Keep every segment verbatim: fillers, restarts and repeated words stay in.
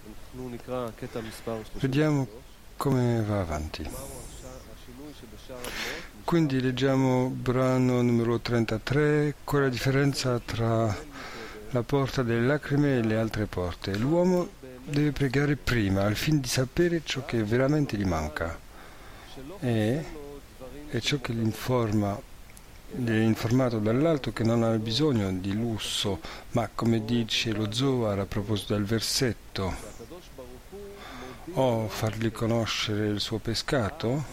Vediamo come va avanti. Quindi leggiamo brano numero trentatré, qual è la differenza tra la porta delle lacrime e le altre porte. L'uomo deve pregare prima al fine di sapere ciò che veramente gli manca e, e ciò che gli informa, gli è informato dall'alto che non ha bisogno di lusso, ma come dice lo Zohar a proposito del versetto, o fargli conoscere il suo peccato,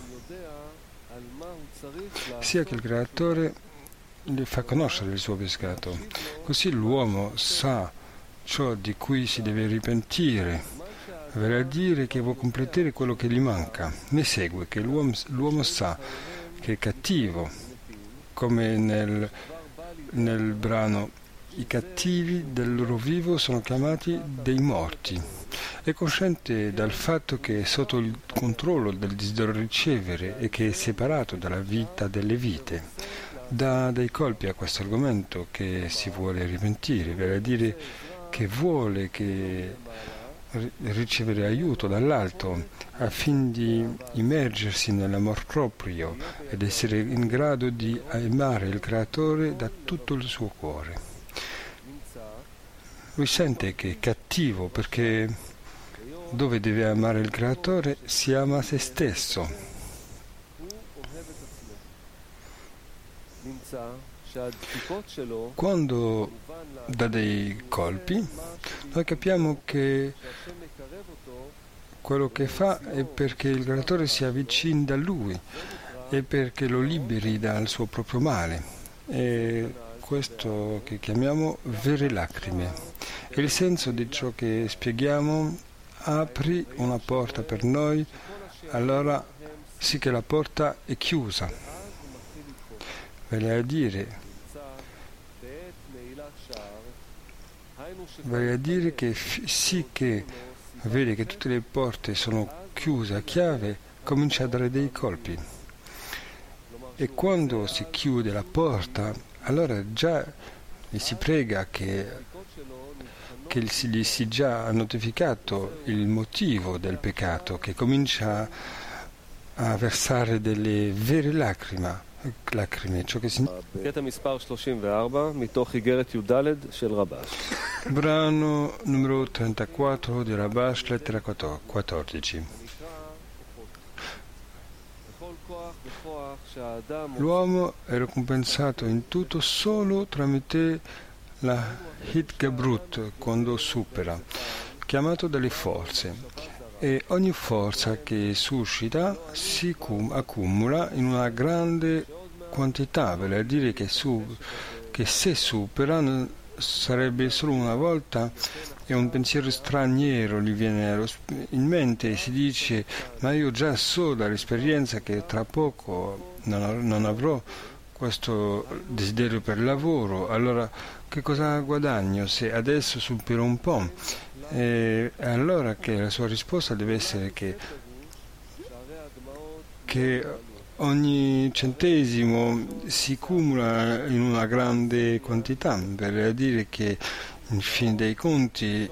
sia che il Creatore gli fa conoscere il suo peccato. Così l'uomo sa ciò di cui si deve ripentire, vale a dire che vuole completare quello che gli manca. Ne segue che l'uomo, l'uomo sa che è cattivo, come nel, nel brano i cattivi del loro vivo sono chiamati dei morti. È cosciente dal fatto che è sotto il controllo del desiderio ricevere e che è separato dalla vita delle vite. Dà dei colpi a questo argomento che si vuole ripentire, vale a dire che vuole che ricevere aiuto dall'alto affinché di immergersi nell'amor proprio ed essere in grado di amare il Creatore da tutto il suo cuore. Lui sente che è cattivo perché dove deve amare il Creatore si ama se stesso. Quando dà dei colpi, noi capiamo che quello che fa è perché il Creatore si avvicini da Lui e perché lo liberi dal suo proprio male. E questo che chiamiamo vere lacrime. E il senso di ciò che spieghiamo: apri una porta per noi, allora sì che la porta è chiusa. Vale a dire, vale a dire che f- sì che vede che tutte le porte sono chiuse a chiave, comincia a dare dei colpi. E quando si chiude la porta, allora già gli si prega che, che gli si già notificato il motivo del peccato, che comincia a versare delle vere lacrime. lacrime, ciò che significa. Brano numero trentaquattro di Rabash, lettera quattordici. L'uomo è ricompensato in tutto solo tramite la Hitgabrut, quando supera, chiamato dalle forze. E ogni forza che suscita si cum- accumula in una grande quantità, vale a dire che, su- che se supera sarebbe solo una volta e un pensiero straniero gli viene in mente e si dice: ma io già so dall'esperienza che tra poco non, non avrò questo desiderio per il lavoro, allora che cosa guadagno se adesso supero un po'? E allora che la sua risposta deve essere che, che ogni centesimo si cumula in una grande quantità, per dire che in fin dei conti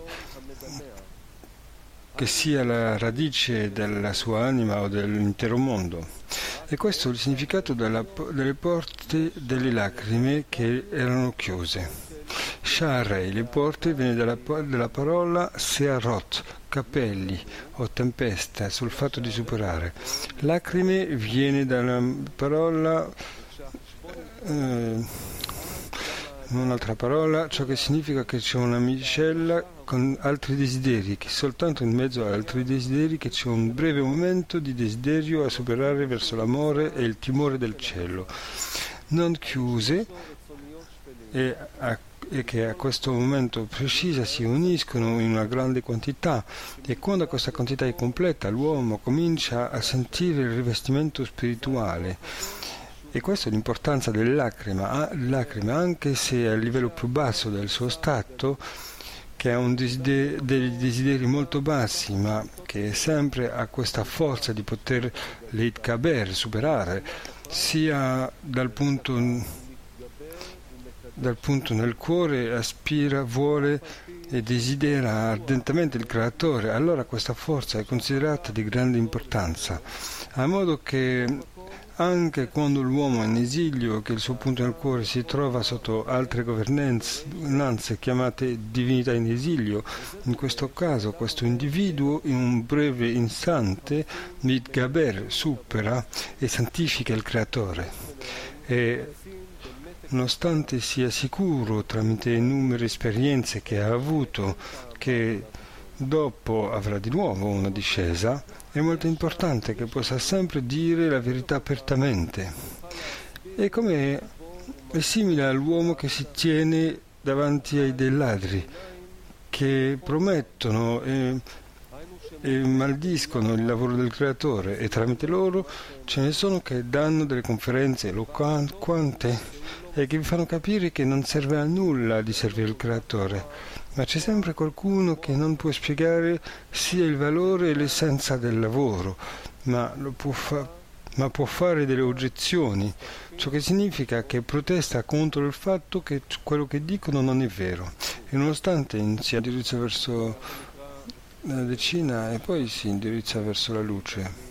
che sia la radice della sua anima o dell'intero mondo. E questo è il significato della, delle porte delle lacrime che erano chiuse. Sharei, le porte, viene dalla, dalla parola searot, capelli o tempesta, sul fatto di superare. Lacrime viene dalla parola, eh, un'altra parola, ciò che significa che c'è una miscela con altri desideri, che soltanto in mezzo ad altri desideri che c'è un breve momento di desiderio a superare verso l'amore e il timore del cielo. Non chiuse e a e che a questo momento preciso si uniscono in una grande quantità, e quando questa quantità è completa l'uomo comincia a sentire il rivestimento spirituale. E questa è l'importanza delle lacrime, lacrime anche se a livello più basso del suo stato, che ha un desider- dei desideri molto bassi, ma che sempre ha questa forza di poter leitkaber, superare, sia dal punto dal punto nel cuore, aspira, vuole e desidera ardentemente il creatore, allora questa forza è considerata di grande importanza, a modo che anche quando l'uomo è in esilio, che il suo punto nel cuore si trova sotto altre governanze chiamate divinità in esilio, in questo caso questo individuo in un breve istante Mitgaber supera e santifica il creatore. E nonostante sia sicuro tramite innumerevoli esperienze che ha avuto che dopo avrà di nuovo una discesa, è molto importante che possa sempre dire la verità apertamente. È come è simile all'uomo che si tiene davanti ai dei ladri che promettono e, e maldiscono il lavoro del creatore, e tramite loro ce ne sono che danno delle conferenze eloquenti e che vi fanno capire che non serve a nulla di servire il creatore, ma c'è sempre qualcuno che non può spiegare sia il valore e l'essenza del lavoro, ma, lo può, fa- ma può fare delle oggezioni, ciò che significa che protesta contro il fatto che quello che dicono non è vero, e nonostante si indirizza verso la decina e poi si indirizza verso la luce.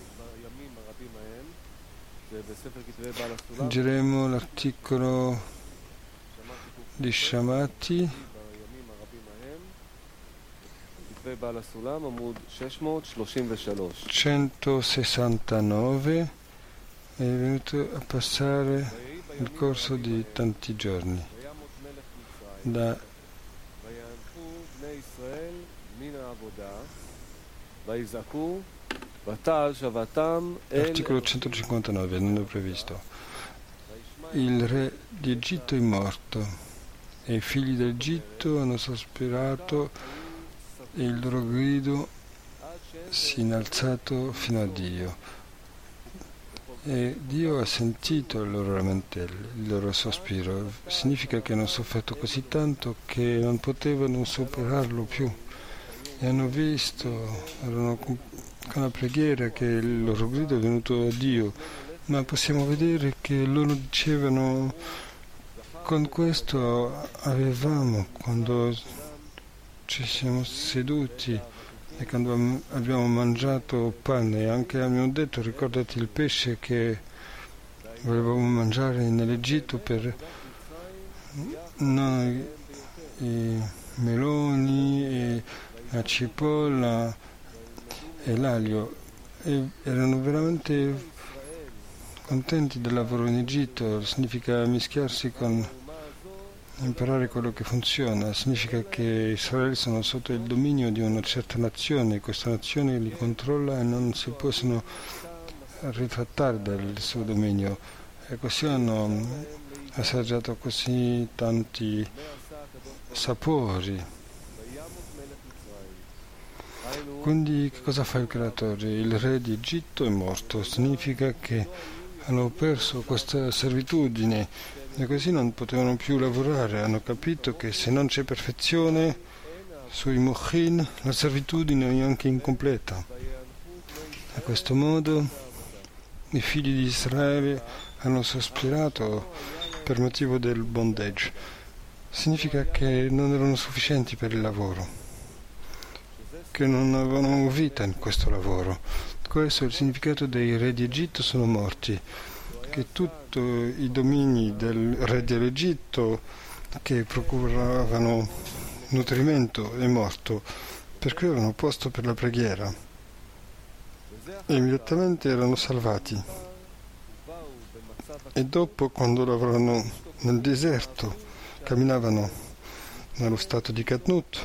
Leggeremo l'articolo di Shamati, centosessantanove, è venuto a passare nel corso di tanti giorni. Da Articolo centocinquantanove, non è previsto. Il re di Egitto è morto e i figli d'Egitto hanno sospirato e il loro grido si è innalzato fino a Dio. E Dio ha sentito il loro lamentello, il loro sospiro. Significa che hanno sofferto così tanto che non potevano superarlo più. E hanno visto, erano con la preghiera, che il loro grido è venuto a Dio, ma possiamo vedere che loro dicevano: con questo avevamo, quando ci siamo seduti e quando abbiamo mangiato pane, anche abbiamo detto: ricordati il pesce che volevamo mangiare nell'Egitto, per noi i meloni e la cipolla e l'aglio, e erano veramente contenti del lavoro in Egitto. Significa mischiarsi con imparare quello che funziona, significa che Israele sono sotto il dominio di una certa nazione, questa nazione li controlla e non si possono ritrattare dal suo dominio, e così hanno assaggiato così tanti sapori. Quindi che cosa fa il creatore? Il re di Egitto è morto, significa che hanno perso questa servitudine e così non potevano più lavorare. Hanno capito che se non c'è perfezione sui mochin, la servitudine è anche incompleta. A questo modo i figli di Israele hanno sospirato per motivo del bondage. Significa che non erano sufficienti per il lavoro, che non avevano vita in questo lavoro. Questo è il significato dei re di Egitto sono morti, che tutti i domini del re dell'Egitto che procuravano nutrimento è morto, per cui avevano posto per la preghiera e immediatamente erano salvati. E dopo, quando lavoravano nel deserto, camminavano nello stato di Katnut,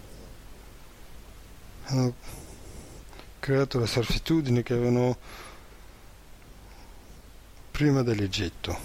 hanno creato la servitudine che avevano prima dell'Egitto.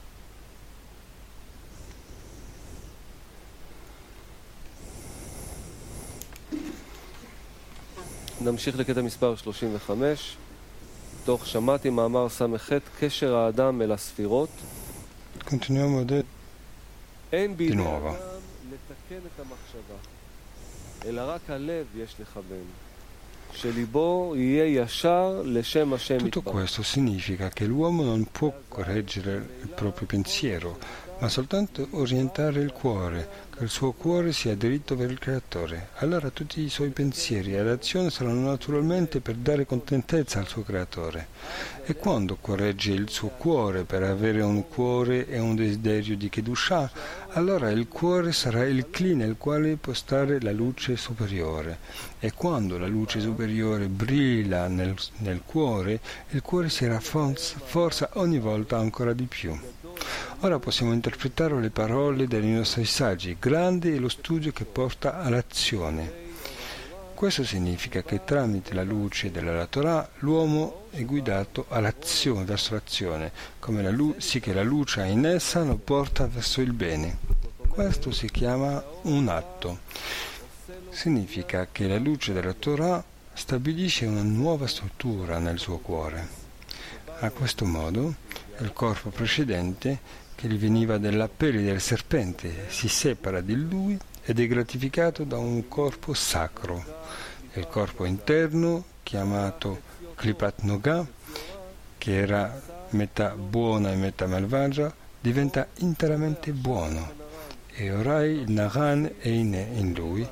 נמשיך לקטע מספר שלושים וחמש, תוך שמעתי מאמר ס"ח, קשר האדם אל הספירות. Continuiamo de... אין di בידי nuovo. אדם לתקן את המחשבה, אלא רק הלב יש לכוון. שליבו יהיה ישר לשם השם Tutto יתברך. questo significa che l'uomo non può correggere il proprio pensiero, ma soltanto orientare il cuore, che il suo cuore sia diritto per il Creatore. Allora tutti i suoi pensieri e azioni saranno naturalmente per dare contentezza al suo Creatore. E quando corregge il suo cuore per avere un cuore e un desiderio di Kedushah, allora il cuore sarà il cli nel quale postare la luce superiore. E quando la luce superiore brilla nel, nel cuore, il cuore si rafforza forza ogni volta ancora di più. Ora possiamo interpretare le parole dei nostri saggi: grande è lo studio che porta all'azione. Questo significa che tramite la luce della Torah l'uomo è guidato all'azione, verso l'azione, come la lu- sì che la luce in essa lo porta verso il bene. Questo si chiama un atto. Significa che la luce della Torah stabilisce una nuova struttura nel suo cuore. A questo modo il corpo precedente, che gli veniva dalla pelle del serpente, si separa di lui ed è gratificato da un corpo sacro. Il corpo interno, chiamato Klipat Noga, che era metà buona e metà malvagia, diventa interamente buono, e orai il Naran è in, in lui,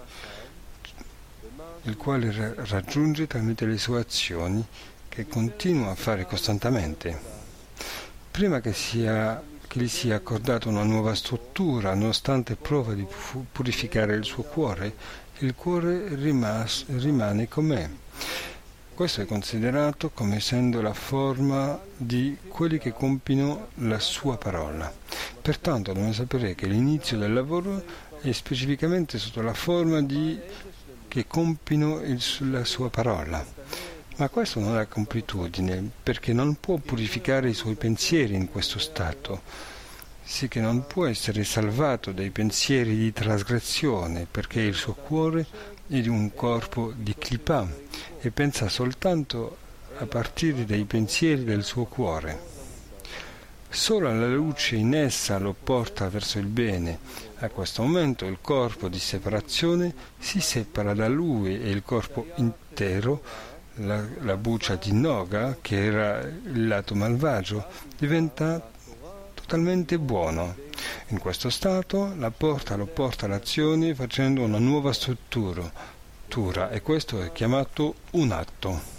il quale ra- raggiunge tramite le sue azioni, che continua a fare costantemente. Prima che sia che gli sia accordata una nuova struttura, nonostante prova di purificare il suo cuore, il cuore rimas- rimane com'è. Questo è considerato come essendo la forma di quelli che compiono la sua parola. Pertanto dobbiamo sapere che l'inizio del lavoro è specificamente sotto la forma di che compiono il, la sua parola. Ma questo non è completudine, perché non può purificare i suoi pensieri in questo stato, sì che non può essere salvato dai pensieri di trasgressione, perché il suo cuore è di un corpo di clipà e pensa soltanto a partire dai pensieri del suo cuore. Solo la luce in essa lo porta verso il bene. A questo momento il corpo di separazione si separa da lui e il corpo intero, La, la buccia di Noga, che era il lato malvagio, diventa totalmente buono. In questo stato la porta lo porta all'azione facendo una nuova struttura, e questo è chiamato un atto.